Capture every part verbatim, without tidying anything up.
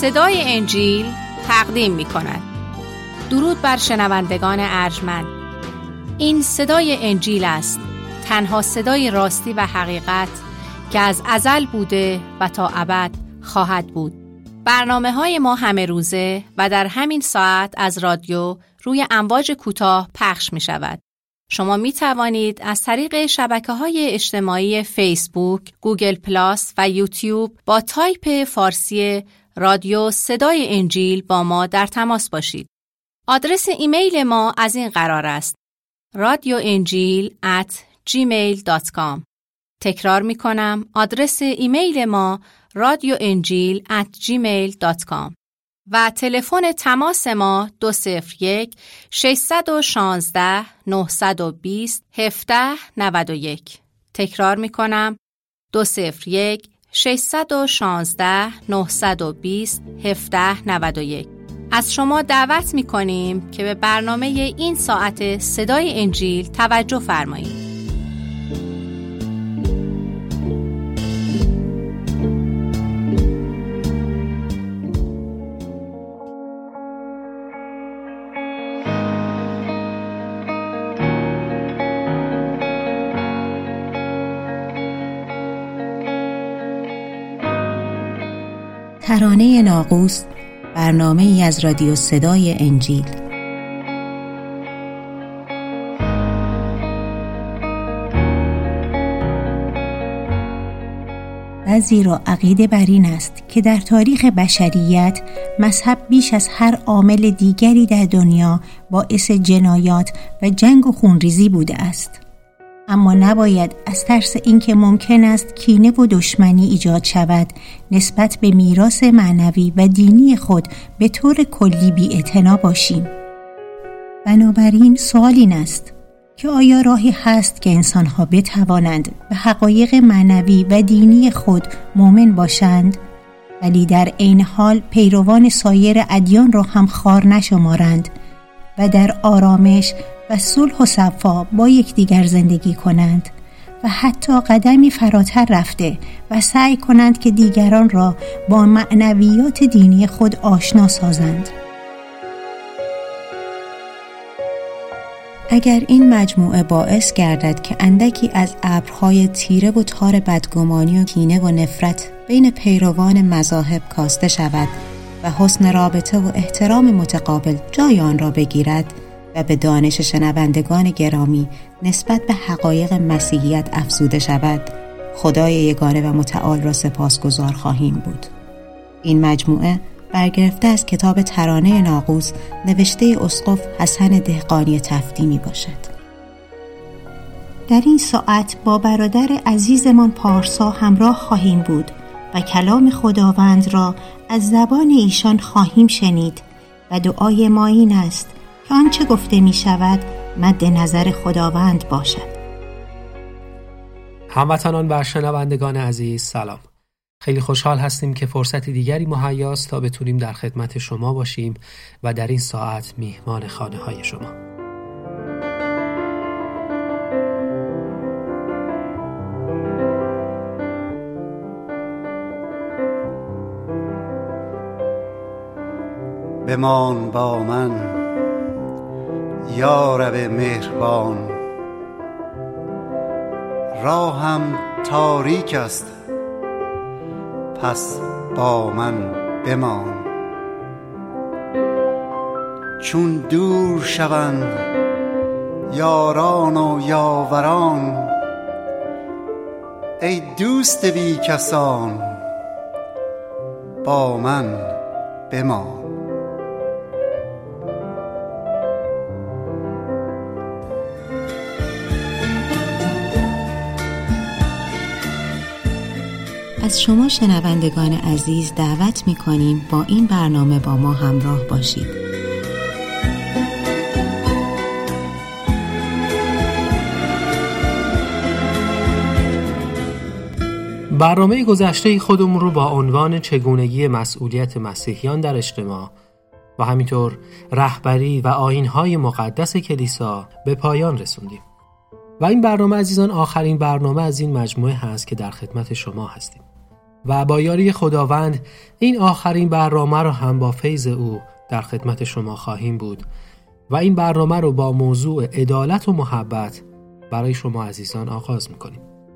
صدای انجیل تقدیم می کند. درود بر شنوندگان ارجمند. این صدای انجیل است، تنها صدای راستی و حقیقت که از ازل بوده و تا ابد خواهد بود. برنامه های ما همه روزه و در همین ساعت از رادیو روی امواج کوتاه پخش می شود. شما می توانید از طریق شبکه های اجتماعی فیسبوک، گوگل پلاس و یوتیوب با تایپ فارسی رادیو صدای انجیل با ما در تماس باشید. آدرس ایمیل ما از این قرار است: رادیو انجیل ات جیمیل دات کام. تکرار می کنم، آدرس ایمیل ما رادیو انجیل ات جیمیل دات کام و تلفن تماس ما دو صفر یک ششصد و شانزده نهصد و بیست هفده نود و یک. تکرار می کنم، دو صفر یک ششصد و شانزده نهصد و بیست هفده نود و یک. از شما دعوت می کنیم که به برنامه این ساعت صدای انجیل توجه فرمایید. ترانه ناقوس، برنامه ای از رادیو صدای انجیل. بعضی را عقیده بر این است که در تاریخ بشریت مذهب بیش از هر عامل دیگری در دنیا باعث جنایات و جنگ و خونریزی بوده است. اما نباید از ترس اینکه ممکن است کینه و دشمنی ایجاد شود نسبت به میراث معنوی و دینی خود به طور کلی بی‌اعتنا باشیم. بنابراین سوال این است که آیا راهی هست که انسان‌ها بتوانند به حقایق معنوی و دینی خود مؤمن باشند ولی در عین حال پیروان سایر ادیان را هم خوار نشمارند و در آرامش و صلح و صفا با یکدیگر زندگی کنند و حتی قدمی فراتر رفته و سعی کنند که دیگران را با معنویات دینی خود آشنا سازند؟ اگر این مجموعه باعث گردد که اندکی از ابرهای تیره و تار بدگمانی و کینه و نفرت بین پیروان مذاهب کاسته شود و حسن رابطه و احترام متقابل جای آن را بگیرد و به دانش شنوندگان گرامی نسبت به حقایق مسیحیت افزوده شود، خدای یگانه و متعال را سپاسگزار خواهیم بود. این مجموعه برگرفته از کتاب ترانه ناقوس نوشته اسقف حسن دهقانی تفتی می باشد. در این ساعت با برادر عزیزمان پارسا همراه خواهیم بود و کلام خداوند را از زبان ایشان خواهیم شنید و دعای ما این است که آنچه گفته می شود مد نظر خداوند باشد. هموطنان و شنوندگان عزیز، سلام. خیلی خوشحال هستیم که فرصت دیگری مهیاست تا بتونیم در خدمت شما باشیم و در این ساعت میهمان خانه های شما. بمان با من یا رب مهربان، راهم تاریک است پس با من بمان. چون دور شوند یاران و یاوران، ای دوست بی کسان با من بمان. از شما شنوندگان عزیز دعوت می‌کنیم با این برنامه با ما همراه باشید. برنامه گذشته خودمون رو با عنوان چگونگی مسئولیت مسیحیان در اجتماع و همینطور رهبری و آیین‌های مقدس کلیسا به پایان رسوندیم. و این برنامه عزیزان آخرین برنامه از این مجموعه هست که در خدمت شما هستیم. و با یاری خداوند این آخرین برنامه رو هم با فیض او در خدمت شما خواهیم بود و این برنامه رو با موضوع عدالت و محبت برای شما عزیزان آغاز میکنیم.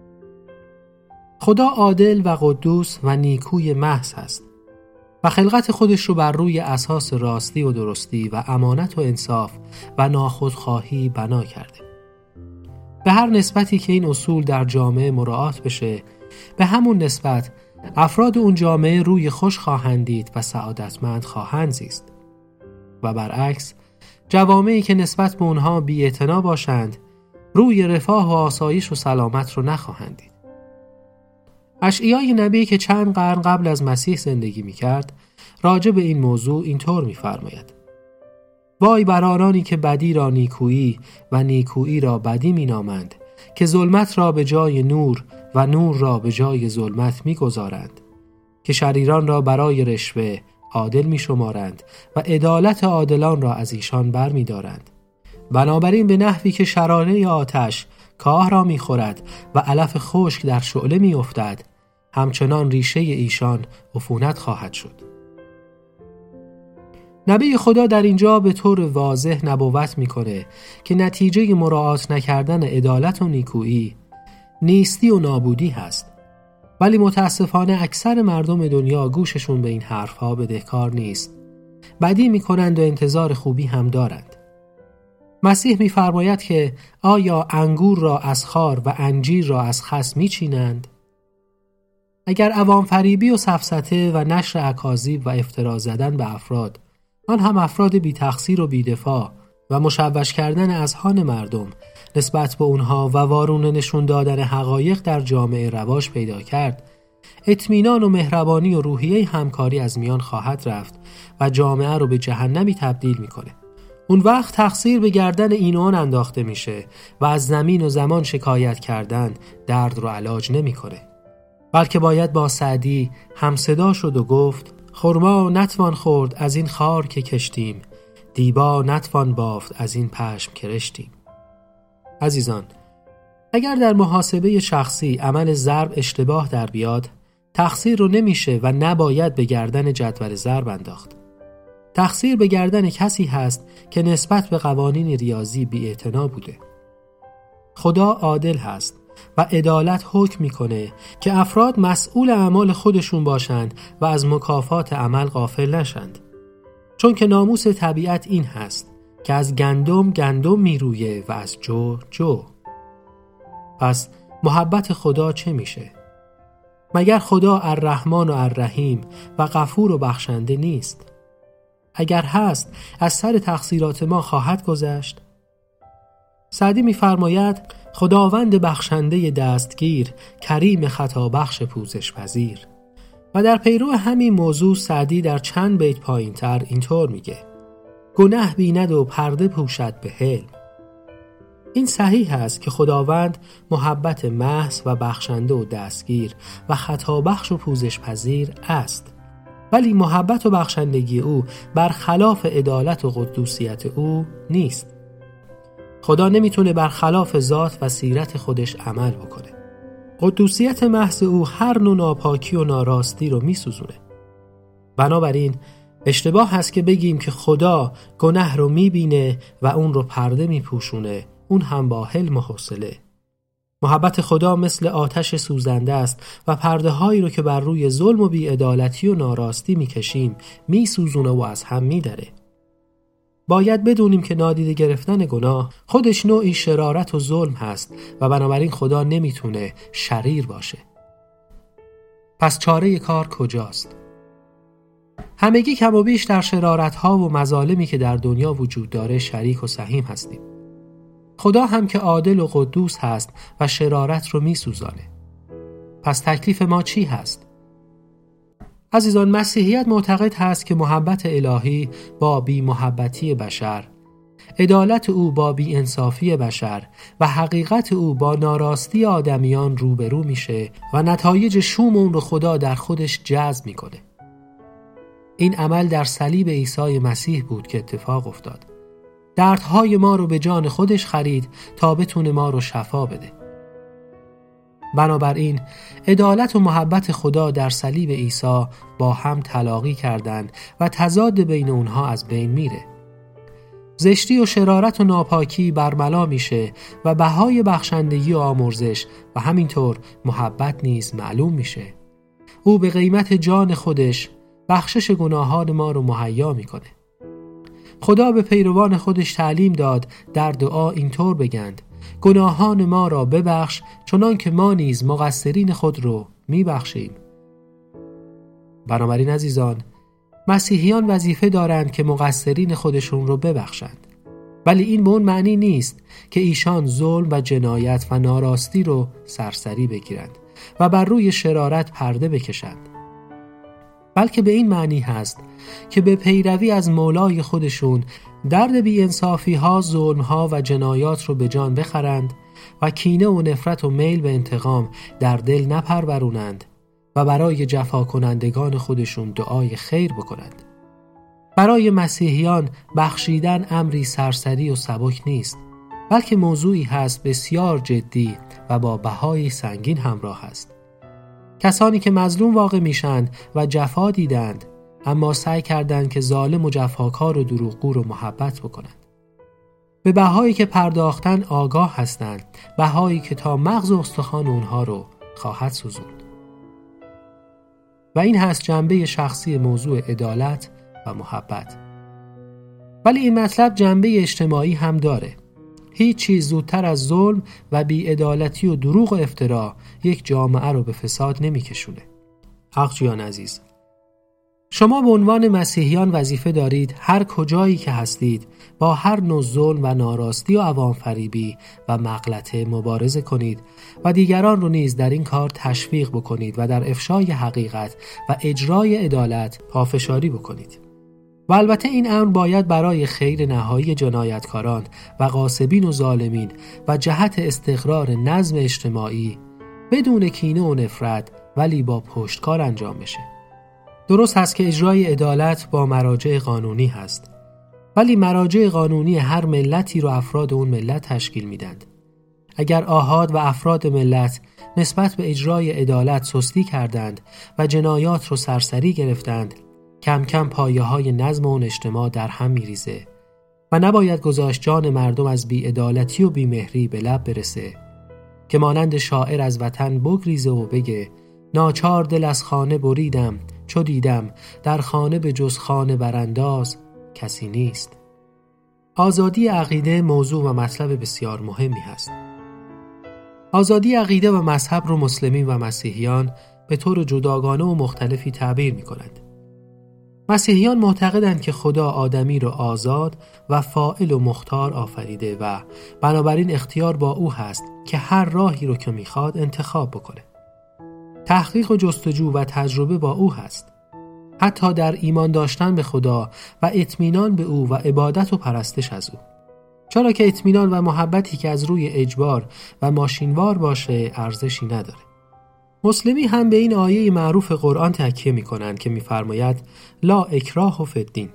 خدا عادل و قدوس و نیکوی محض است و خلقت خودش رو بر روی اساس راستی و درستی و امانت و انصاف و ناخودخواهی بنا کرده. به هر نسبتی که این اصول در جامعه مراعات بشه، به همون نسبت افراد اون جامعه روی خوش خواهند دید و سعادتمند خواهند زیست و برعکس جوامعی که نسبت به اونها بی‌اعتنا باشند روی رفاه و آسایش و سلامت رو نخواهند دید. اشعیای نبی که چند قرن قبل از مسیح زندگی می‌کرد راجع به این موضوع اینطور می‌فرماید: وای بر آنانی که بدی را نیکویی و نیکویی را بدی می‌نامند، که ظلمت را به جای نور و نور را به جای ظلمت می‌گذارند، که شریران را برای رشوه عادل می‌شمارند و عدالت عادلان را از ایشان برمی‌دارند. بنابراین به نحوی که شراره آتش کاه را می‌خورد و علف خشک در شعله می‌افتد، همچنان ریشه ایشان عفونت خواهد شد. نبی خدا در اینجا به طور واضح نبوت میکنه که نتیجه مراعات نکردن عدالت و نیکویی نیستی و نابودی هست، ولی متاسفانه اکثر مردم دنیا گوششون به این حرفها بدهکار نیست. بدی میکنند و انتظار خوبی هم دارند. مسیح میفرماید که آیا انگور را از خار و انجیر را از خس میچینند؟ اگر عوام فریبی و سفسطه و نشر اکاذیب و افترا زدن به افراد، آن هم افراد بی تقصیر و بی دفاع و مشوش کردن اذهان مردم نسبت به اونها و وارونه نشون دادن حقایق در جامعه رواج پیدا کرد، اطمینان و مهربانی و روحیه همکاری از میان خواهد رفت و جامعه رو به جهنمی تبدیل میکنه. اون وقت تقصیر به گردن این و آن انداخته میشه و از زمین و زمان شکایت کردن درد رو علاج نمیکنه، بلکه باید با سعدی همصدا شد و گفت: خرما نتوان خورد از این خار که کشتیم، دیبا نتوان بافت از این پشم که رشتیم. عزیزان، اگر در محاسبه شخصی عمل ضرب اشتباه در بیاد، تقصیر رو نمیشه و نباید به گردن جدول ضرب انداخت. تقصیر به گردن کسی هست که نسبت به قوانین ریاضی بی‌اعتنا بوده. خدا عادل هست و عدالت حکم میکنه که افراد مسئول اعمال خودشون باشند و از مکافات عمل غافل نشند، چون که ناموس طبیعت این هست که از گندم گندم میرویه و از جو جو. پس محبت خدا چه میشه؟ مگر خدا الرحمن و الرحیم و غفور و بخشنده نیست؟ اگر هست از سر تقصیرات ما خواهد گذشت؟ سعدی میفرماید: خداوند بخشنده دستگیر، کریم خطا بخش پوزش پذیر. و در پیرو همین موضوع سعدی در چند بیت پایین تر اینطور میگه: گناه بیند و پرده پوشد به حلم. این صحیح است که خداوند محبت محض و بخشنده و دستگیر و خطا بخش و پوزش پذیر است، ولی محبت و بخشندگی او برخلاف عدالت و قدوسیت او نیست. خدا نمیتونه برخلاف ذات و سیرت خودش عمل بکنه. قدوسیت محض او هر نوع ناپاکی و ناراستی رو میسوزونه. بنابراین اشتباه هست که بگیم که خدا گناه رو میبینه و اون رو پرده میپوشونه، اون هم با حلم و حوصله. محبت خدا مثل آتش سوزنده است و پرده هایی رو که بر روی ظلم و بی‌عدالتی و ناراستی میکشیم میسوزونه و از هم میدره. باید بدونیم که نادیده گرفتن گناه خودش نوعی شرارت و ظلم هست و بنابراین خدا نمیتونه شریر باشه. پس چاره کار کجاست؟ همگی کم و بیش در شرارت‌ها و مظالمی که در دنیا وجود داره شریک و سهیم هستیم. خدا هم که عادل و قدوس هست و شرارت رو میسوزانه. پس تکلیف ما چی هست؟ عزیزان، مسیحیت معتقد هست که محبت الهی با بی محبتی بشر، عدالت او با بی انصافی بشر و حقیقت او با ناراستی آدمیان روبرو میشه و نتایج شوم اون رو خدا در خودش جذب میکنه. این عمل در صلیب عیسی مسیح بود که اتفاق افتاد. دردهای ما رو به جان خودش خرید تا بتونه ما رو شفا بده. بنابراین عدالت و محبت خدا در صلیب عیسی با هم تلاقی کردند و تضاد بین اونها از بین میره. زشتی و شرارت و ناپاکی برملا میشه و بهای بخشندگی و آمرزش و همینطور محبت نیز معلوم میشه. او به قیمت جان خودش بخشش گناهان ما رو مهیا میکنه. خدا به پیروان خودش تعلیم داد در دعا اینطور بگند: گناهان ما را ببخش چنان که ما نیز مقصرین خود رو میبخشیم. بنابراین عزیزان، مسیحیان وظیفه دارند که مقصرین خودشون رو ببخشند، ولی این به اون معنی نیست که ایشان ظلم و جنایت و ناراستی رو سرسری بگیرند و بر روی شرارت پرده بکشند، بلکه به این معنی هست که به پیروی از مولای خودشون درد بی‌انصافی ها، ظلم ها و جنایات رو به جان بخرند و کینه و نفرت و میل به انتقام در دل نپرورونند و برای جفا کنندگان خودشون دعای خیر بکنند. برای مسیحیان بخشیدن امری سرسری و سبک نیست، بلکه موضوعی هست بسیار جدی و با بهای سنگین همراه است. کسانی که مظلوم واقع میشن و جفا دیدند، اما سعی کردند که ظالم و جفاکار و دروغگو رو محبت بکنند. به بهایی که پرداختن آگاه هستند، بهایی که تا مغز و استخوان اونها رو خواهد سوزوند. و این هست جنبه شخصی موضوع عدالت و محبت. ولی این مطلب جنبه اجتماعی هم داره. هیچ چیز زودتر از ظلم و بی‌عدالتی و دروغ و افترا یک جامعه رو به فساد نمی‌کشونه. آقایان عزیز، شما به عنوان مسیحیان وظیفه دارید هر کجایی که هستید با هر نوع ظلم و ناراستی و عوام فریبی و مغلطه مبارزه کنید و دیگران رو نیز در این کار تشویق بکنید و در افشای حقیقت و اجرای عدالت پافشاری بکنید. و البته این امر باید برای خیر نهایی جنایتکاران و غاصبین و ظالمین و جهت استقرار نظم اجتماعی بدون کینه و نفرت ولی با پشتکار انجام بشه. درست هست که اجرای عدالت با مراجع قانونی هست، ولی مراجع قانونی هر ملتی رو افراد اون ملت تشکیل میدند. اگر آحاد و افراد ملت نسبت به اجرای عدالت سستی کردند و جنایات رو سرسری گرفتند، کم کم پایه های نظم اون اجتماع در هم میریزه و نباید گذاشت جان مردم از بی‌عدالتی و بی‌مهری به لب برسه که مانند شاعر از وطن بگریزه و بگه: ناچار دل از خانه بریدم چو دیدم در خانه به جز خانه برانداز کسی نیست. آزادی عقیده موضوع و مطلب بسیار مهمی هست. آزادی عقیده و مذهب رو مسلمین و مسیحیان به طور جداگانه و مختلفی تعبیر می کنند. مسیحیان معتقدند که خدا آدمی رو آزاد و فاعل و مختار آفریده و بنابراین اختیار با او هست که هر راهی رو که میخواد انتخاب بکنه. تحقیق و جستجو و تجربه با او هست. حتی در ایمان داشتن به خدا و اطمینان به او و عبادت و پرستش از او. چرا که اطمینان و محبتی که از روی اجبار و ماشینوار باشه ارزشی نداره. مسلمی هم به این آیه معروف قرآن تکیه می کنند که می فرماید لا اکراه فی الدین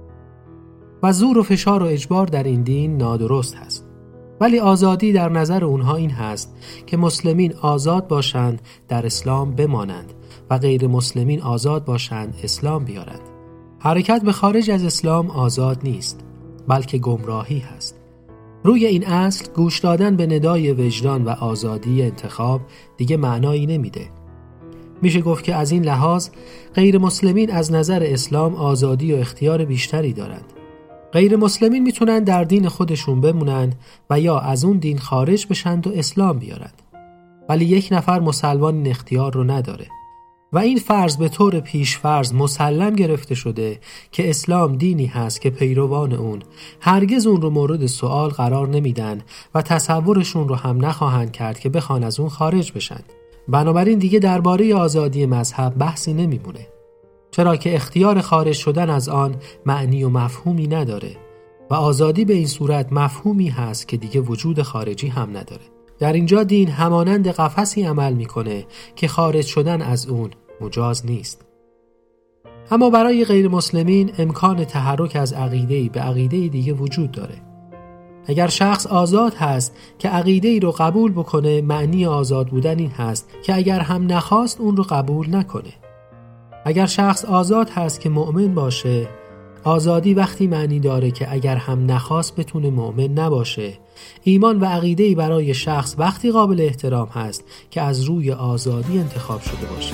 و زور و فشار و اجبار در این دین نادرست هست. ولی آزادی در نظر اونها این هست که مسلمین آزاد باشند در اسلام بمانند و غیر مسلمین آزاد باشند اسلام بیارند. حرکت به خارج از اسلام آزاد نیست، بلکه گمراهی هست. روی این اصل گوش دادن به ندای وجدان و آزادی انتخاب دیگه معنایی نمیده. میشه گفت که از این لحاظ غیر مسلمین از نظر اسلام آزادی و اختیار بیشتری دارند. غیر مسلمین میتونن در دین خودشون بمونن و یا از اون دین خارج بشند و اسلام بیارند. ولی یک نفر مسلمان این اختیار رو نداره. و این فرض به طور پیش فرض مسلم گرفته شده که اسلام دینی هست که پیروان اون هرگز اون رو مورد سوال قرار نمیدن و تصورشون رو هم نخواهند کرد که بخوان از اون خارج بشن. بنابراین دیگه درباره آزادی مذهب بحثی نمیمونه، چرا که اختیار خارج شدن از آن معنی و مفهومی نداره و آزادی به این صورت مفهومی هست که دیگه وجود خارجی هم نداره. در اینجا دین همانند قفسی عمل میکنه که خارج شدن از اون مجاز نیست. اما برای غیر مسلمین امکان تحرک از عقیده‌ای به عقیده دیگه وجود داره. اگر شخص آزاد هست که عقیده ای رو قبول بکنه، معنی آزاد بودن این هست که اگر هم نخواست اون رو قبول نکنه. اگر شخص آزاد هست که مؤمن باشه، آزادی وقتی معنی داره که اگر هم نخواست بتونه مؤمن نباشه. ایمان و عقیده ای برای شخص وقتی قابل احترام هست که از روی آزادی انتخاب شده باشه.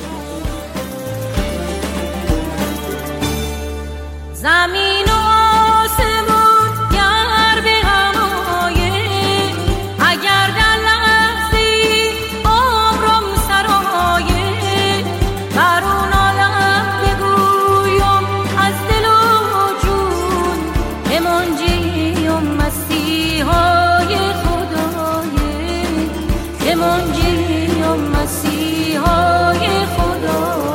زمین و آسمون گر به هم آیه، اگر در لحظی عمرم سرایه، بر اون عالم بگویم از دل و جون که منجیم مسیحای خدایه، که منجیم مسیحای خدایه.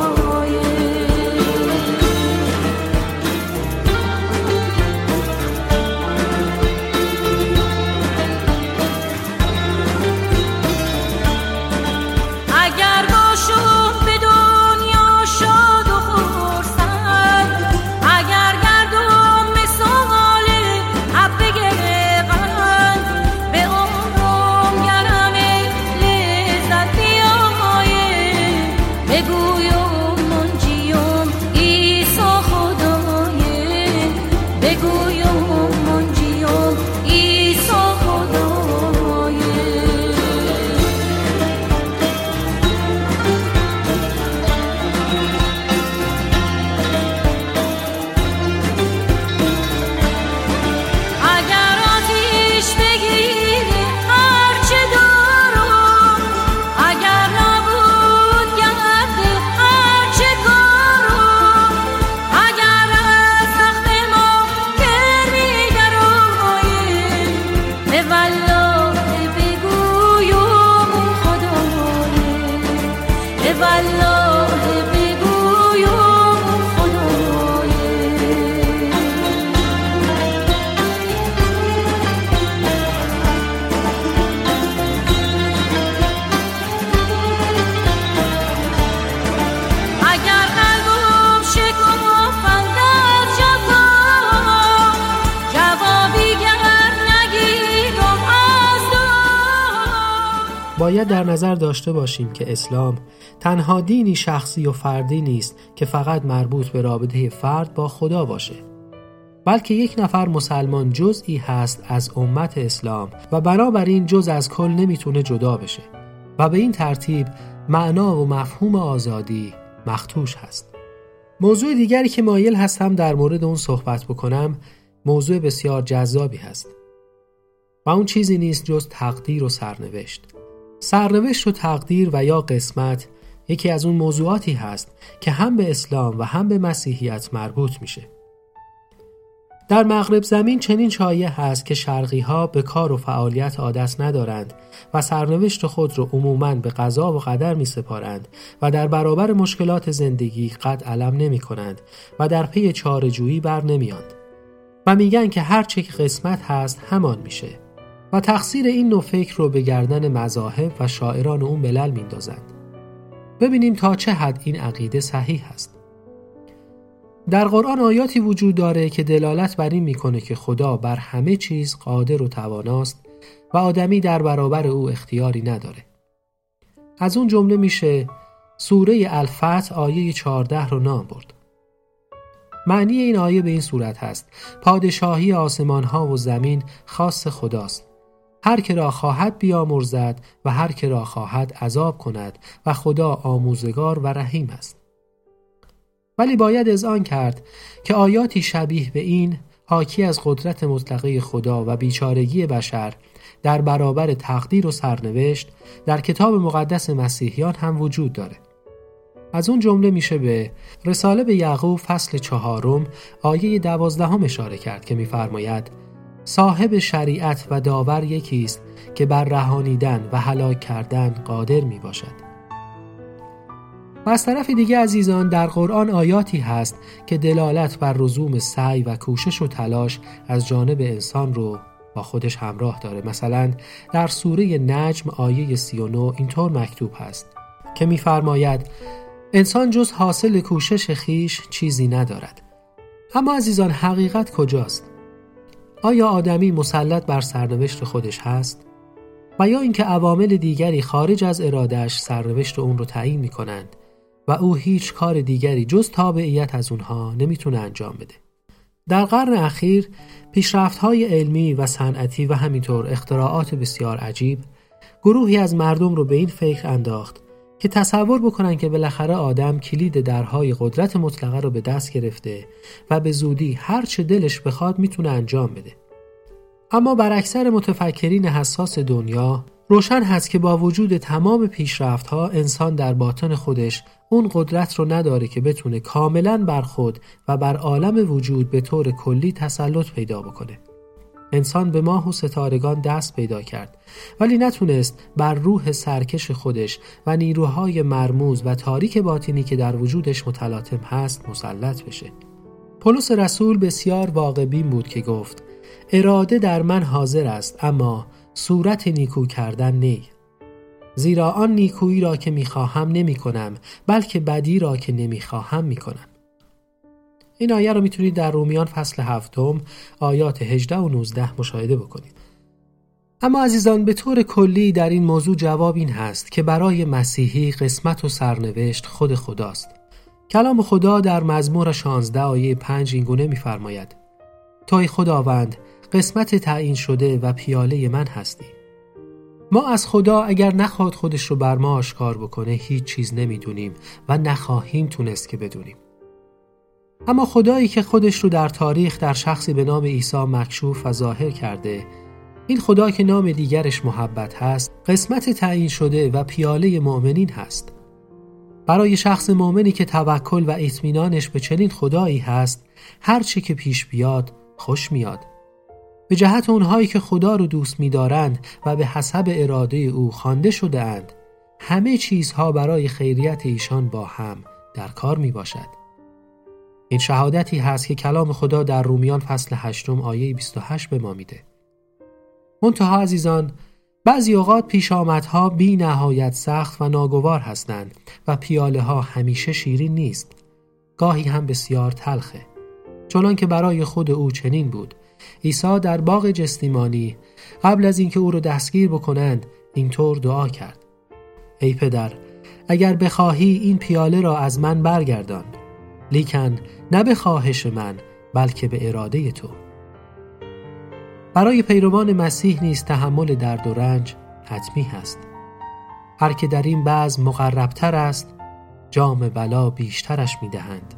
باید در نظر داشته باشیم که اسلام تنها دینی شخصی و فردی نیست که فقط مربوط به رابطه فرد با خدا باشه، بلکه یک نفر مسلمان جزئی هست از امت اسلام و بنابراین جز از کل نمیتونه جدا بشه و به این ترتیب معنا و مفهوم آزادی مختوش هست. موضوع دیگری که مایل هستم در مورد اون صحبت بکنم موضوع بسیار جذابی هست و اون چیزی نیست جز تقدیر و سرنوشت. سرنوشت و تقدیر و یا قسمت یکی از اون موضوعاتی هست که هم به اسلام و هم به مسیحیت مربوط میشه. در مغرب زمین چنین شایع هست که شرقی ها به کار و فعالیت عادت ندارند و سرنوشت خود رو عموماً به قضا و قدر می سپارند و در برابر مشکلات زندگی قد علم نمی کنند و در پی چاره‌جویی بر نمیاند و میگن که هر چه که قسمت هست همان میشه و تقصیر این نوع فکر رو به گردن مذاهب و شاعران اون ملل میندازند. ببینیم تا چه حد این عقیده صحیح است. در قرآن آیاتی وجود داره که دلالت بر این میکنه که خدا بر همه چیز قادر و تواناست و آدمی در برابر او اختیاری نداره. از اون جمله میشه سوره الفتح آیه چهارده رو نام برد. معنی این آیه به این صورت هست: پادشاهی آسمان ها و زمین خاص خداست. هر که را خواهد بیامرزد و هر که را خواهد عذاب کند و خدا آموزگار و رحیم است. ولی باید اذعان کرد که آیاتی شبیه به این حاکی از قدرت مطلقه خدا و بیچارگی بشر در برابر تقدیر و سرنوشت در کتاب مقدس مسیحیان هم وجود داره. از اون جمله میشه به رساله به یعقوب فصل چهارم آیه دوازدهم اشاره کرد که میفرماید صاحب شریعت و داور یکیست که بر رهانیدن و هلاک کردن قادر می باشد. و از طرف دیگه عزیزان در قرآن آیاتی هست که دلالت بر لزوم سعی و کوشش و تلاش از جانب انسان رو با خودش همراه داره. مثلا در سوره نجم آیه سی و نه اینطور مکتوب هست که می‌فرماید انسان جز حاصل کوشش خیش چیزی ندارد. اما عزیزان حقیقت کجاست؟ آیا آدمی مسلط بر سرنوشت خودش هست؟ و یا اینکه عوامل دیگری خارج از ارادهش سرنوشت اون رو تعیین میکنند و او هیچ کار دیگری جز تابعیت از اونها نمیتونه انجام بده؟ در قرن اخیر پیشرفت‌های علمی و صنعتی و همینطور اختراعات بسیار عجیب گروهی از مردم رو به این فکر انداخت که تصور بکنن که بالاخره آدم کلید درهای قدرت مطلقه رو به دست گرفته و به زودی هر چه دلش بخواد میتونه انجام بده. اما بر اکثر متفکرین حساس دنیا روشن هست که با وجود تمام پیشرفت‌ها انسان در باطن خودش اون قدرت رو نداره که بتونه کاملاً بر خود و بر عالم وجود به طور کلی تسلط پیدا بکنه. انسان به ماه و ستارگان دست پیدا کرد ولی نتونست بر روح سرکش خودش و نیروهای مرموز و تاریک باطنی که در وجودش متلاطم هست مسلط بشه. پولس رسول بسیار واقع بین بود که گفت اراده در من حاضر است اما صورت نیکو کردن نی. زیرا آن نیکویی را که میخواهم نمی کنم بلکه بدی را که نمیخواهم میکنم. این آیه رو میتونید در رومیان فصل هفتم آیات هجده و نوزده مشاهده بکنید. اما عزیزان به طور کلی در این موضوع جواب این هست که برای مسیحی قسمت و سرنوشت خود خداست. کلام خدا در مزمور شانزده آیه پنج این گونه میفرماید توی خداوند قسمت تعیین شده و پیاله من هستی. ما از خدا اگر نخواد خودش رو بر ما آشکار بکنه هیچ چیز نمیدونیم و نخواهیم تونست که بدونیم. اما خدایی که خودش رو در تاریخ در شخصی به نام عیسی مکشوف و ظاهر کرده، این خدا که نام دیگرش محبت هست، قسمت تعیین شده و پیاله مؤمنین هست. برای شخص مؤمنی که توکل و اطمینانش به چنین خدایی هست، هر چی که پیش بیاد خوش میاد. به جهت اونهایی که خدا رو دوست می‌دارند و به حسب اراده او خوانده شده اند، همه چیزها برای خیریت ایشان با هم در کار میباشد. این شهادتی هست که کلام خدا در رومیان فصل هشتم آیه بیست و هشت به ما میده. منتها عزیزان، بعضی اوقات پیش آمدها بی نهایت سخت و ناگوار هستند و پیاله ها همیشه شیرین نیست. گاهی هم بسیار تلخه. چنان که برای خود او چنین بود. عیسی در باغ جستیمانی قبل از اینکه او رو دستگیر بکنند اینطور دعا کرد: ای پدر، اگر بخواهی این پیاله را از من برگردان، لیکن نه به خواهش من بلکه به اراده تو. برای پیروان مسیح نیز تحمل درد و رنج حتمی هست. هر که در این بزم مقربتر است جام بلا بیشترش میدهند.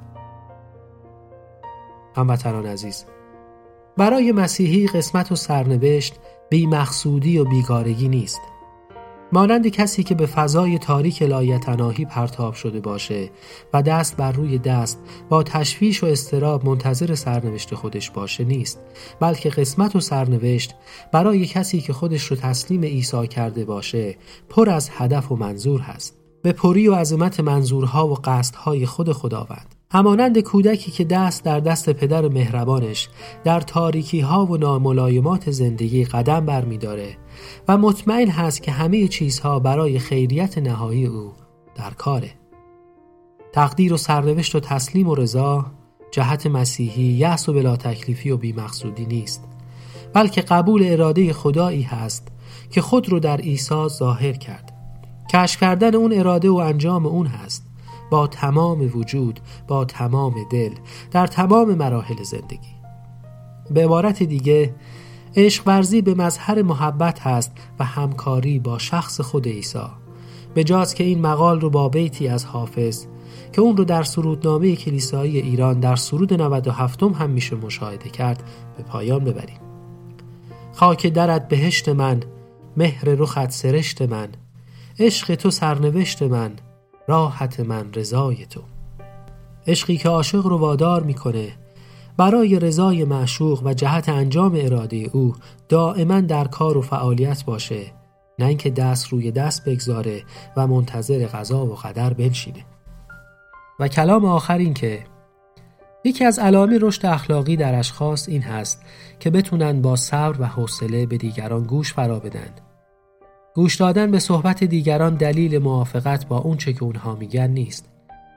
هموطنان عزیز، برای مسیحی قسمت و سرنوشت بی مقصودی و بیگارگی نیست. مانند کسی که به فضای تاریک لایتناهی پرتاب شده باشه و دست بر روی دست با تشویش و اضطراب منتظر سرنوشت خودش باشه نیست، بلکه قسمت و سرنوشت برای کسی که خودش رو تسلیم عیسی کرده باشه پر از هدف و منظور هست، به پری و عظمت منظورها و قصدهای خود خداوند. همانند کودکی که دست در دست پدر مهربانش در تاریکی ها و ناملایمات زندگی قدم بر می داره و مطمئن هست که همه چیزها برای خیریت نهایی او در کاره. تقدیر و سرنوشت و تسلیم و رضا جهت مسیحی یأس و بلا تکلیفی و بی‌مقصودی نیست، بلکه قبول اراده خدایی هست که خود رو در عیسی ظاهر کرد. کشف کردن اون اراده و انجام اون هست، با تمام وجود، با تمام دل، در تمام مراحل زندگی. به عبارت دیگه، عشق ورزی به مظهر محبت هست و همکاری با شخص خود عیسی. به جاست که این مقال رو با بیتی از حافظ که اون رو در سرودنامه کلیسایی ایران در سرود نود و هفتم هم میشه مشاهده کرد به پایان ببریم. خاک درت بهشت من، مهر رخت سرشت من، عشق تو سرنوشت من، راحت من رضای تو. عشقی که عاشق رو وادار میکنه برای رضای معشوق و جهت انجام اراده او دائما در کار و فعالیت باشه، نه اینکه دست روی دست بگذاره و منتظر قضا و قدر بنشینه. و کلام آخر این که یکی از علائم رشد اخلاقی در اشخاص این هست که بتونن با صبر و حوصله به دیگران گوش فرا بدن. گوش دادن به صحبت دیگران دلیل موافقت با اون چه که اونها میگن نیست،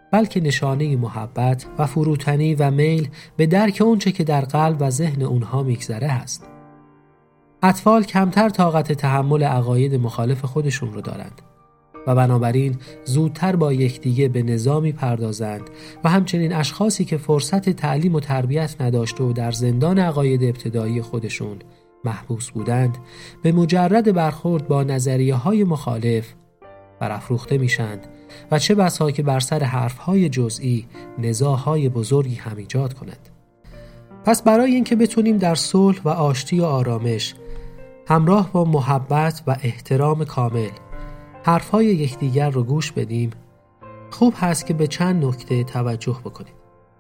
بلکه نشانه محبت و فروتنی و میل به درک اونچه که در قلب و ذهن اونها میگذره هست. اطفال کمتر طاقت تحمل عقاید مخالف خودشون رو دارند و بنابراین زودتر با یکدیگه به نظامی پردازند و همچنین اشخاصی که فرصت تعلیم و تربیت نداشته و در زندان عقاید ابتدایی خودشون محبوس بودند، به مجرد برخورد با نظریه‌های مخالف برافروخته میشند و چه بسا که بر سر حرف‌های جزئی نزاع‌های بزرگی هم ایجاد کنند. پس برای اینکه بتونیم در صلح و آشتی و آرامش همراه با محبت و احترام کامل حرف‌های یکدیگر رو گوش بدیم، خوب هست که به چند نکته توجه بکنیم.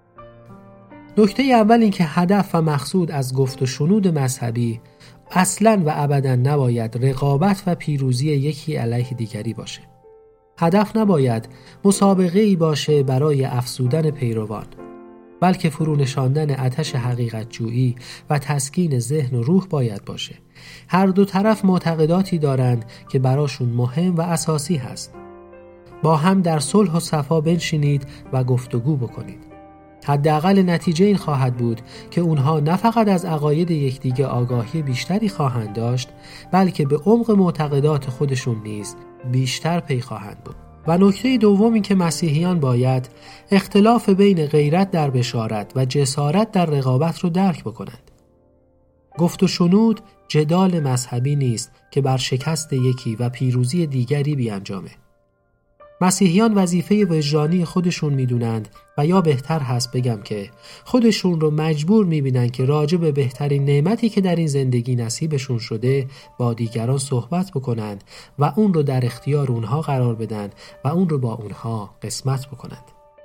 نکته اول این که هدف و مقصود از گفت و شنود مذهبی اصلاً و ابداً نباید رقابت و پیروزی یکی علیه دیگری باشه. هدف نباید مسابقه‌ای باشه برای افزودن پیروان، بلکه فرونشاندن آتش حقیقت جویی و تسکین ذهن و روح باید باشه. هر دو طرف معتقداتی دارند که براشون مهم و اساسی هست. با هم در صلح و صفا بنشینید و گفتگو بکنید. حداقل نتیجه این خواهد بود که اونها نه فقط از عقاید یکدیگه آگاهی بیشتری خواهند داشت، بلکه به عمق معتقدات خودشون نیز بیشتر پی خواهند بود. و نکته دوم این که مسیحیان باید اختلاف بین غیرت در بشارت و جسارت در رقابت رو درک بکنند. گفت و شنود جدال مذهبی نیست که بر شکست یکی و پیروزی دیگری بیانجامه. مسیحیان وظیفه وجدانی خودشون میدونند و یا بهتر هست بگم که خودشون رو مجبور میبینن که راجع به بهترین نعمتی که در این زندگی نصیبشون شده با دیگران صحبت بکنند و اون رو در اختیار اونها قرار بدن و اون رو با اونها قسمت بکنند.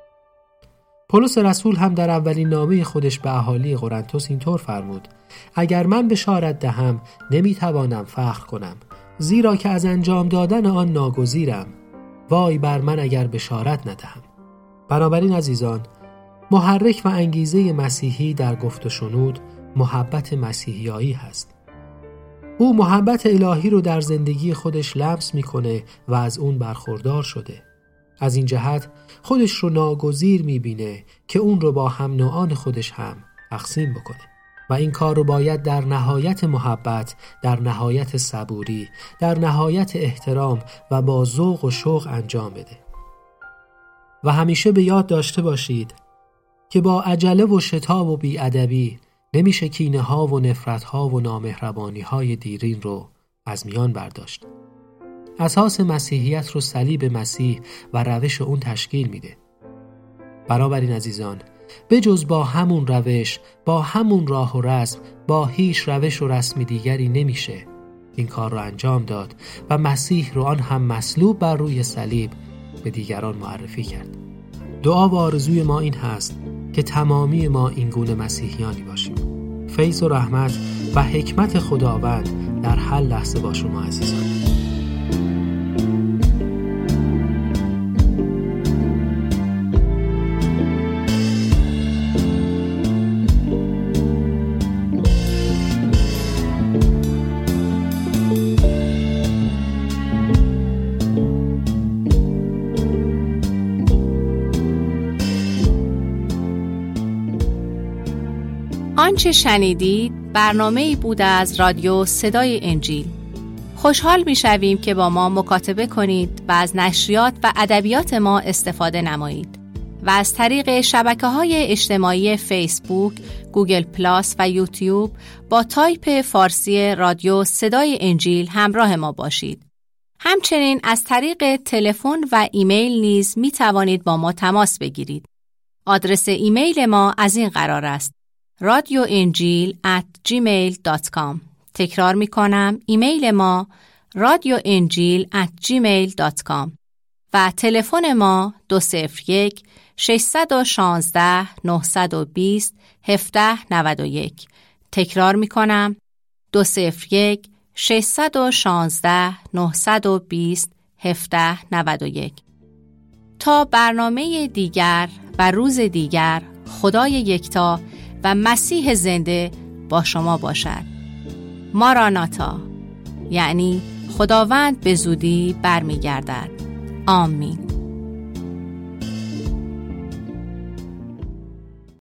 پولس رسول هم در اولین نامه خودش به اهالی قرنتس اینطور فرمود: اگر من بشارت دهم نمیتوانم فخر کنم، زیرا که از انجام دادن آن ناگزیرم. وای بر من اگر بشارت ندهم. بنابراین عزیزان، محرک و انگیزه مسیحی در گفت و شنود محبت مسیحیایی هست. او محبت الهی رو در زندگی خودش لمس میکنه و از اون برخوردار شده. از این جهت خودش رو ناگزیر میبینه که اون رو با هم نوعان خودش هم تقسیم بکنه و این کار رو باید در نهایت محبت، در نهایت صبوری، در نهایت احترام و با ذوق و شوق انجام بده. و همیشه به یاد داشته باشید که با عجله و شتاب و بی‌ادبی نمیشه کینه ها و نفرت ها و نامهربانی های دیرین رو از میان برداشت. اساس مسیحیت رو صلیب مسیح و روش اون تشکیل میده. بنابراین عزیزان، بجز با همون روش، با همون راه و رسم، با هیچ روش و رسمی دیگری نمیشه این کار رو انجام داد و مسیح رو آن هم مصلوب بر روی صلیب به دیگران معرفی کرد. دعا و آرزوی ما این هست که تمامی ما این گونه مسیحیانی باشیم. فیض و رحمت و حکمت خداوند در هر لحظه با شما عزیزان. آنچه شنیدید برنامه‌ای بود از رادیو صدای انجیل. خوشحال می‌شویم که با ما مکاتبه کنید و از نشریات و ادبیات ما استفاده نمایید و از طریق شبکه‌های اجتماعی فیسبوک، گوگل پلاس و یوتیوب با تایپ فارسی رادیو صدای انجیل همراه ما باشید. همچنین از طریق تلفن و ایمیل نیز می‌توانید با ما تماس بگیرید. آدرس ایمیل ما از این قرار است: رادیو انجیل ات جیمیل دات کام. تکرار می کنم، ایمیل ما رادیو انجیل ات جیمیل دات کام و تلفن ما دو صفر یک شش یک شش نه دو صفر هفت نه یک. تکرار می کنم، دو صفر یک شش یک شش نه دو صفر هفت نه یک. تا برنامه دیگر و روز دیگر، خدای یکتا و مسیح زنده با شما باشد. ماراناتا، یعنی خداوند به زودی برمیگردد. آمین.